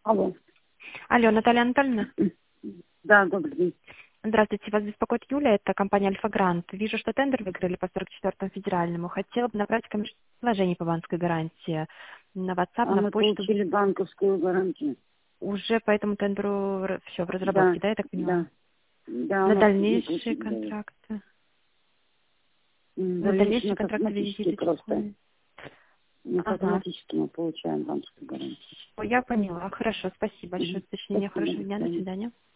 Алло. Алло, Наталья Анатольевна. Да, добрый день. Здравствуйте, вас беспокоит Юля, это компания Альфа-Грант. Вижу, что тендер выиграли по 44-му федеральному. Хотела бы направить предложение по банковской гарантии на WhatsApp, А на мы почту. получили банковскую гарантию. Уже по этому тендеру все в Да, разработке, да, я так понимаю? да. Да, у На нас не дальнейшие получили. Да. контракты. На Дальнейшее дальнейшие контракты автоматически визиты просто. чекуют. Автоматически Ага. мы получаем банковскую гарантию. Я поняла. Хорошо, спасибо большое Мгм. за уточнение. Спасибо, Хорошего до дня, до свидания. свидания.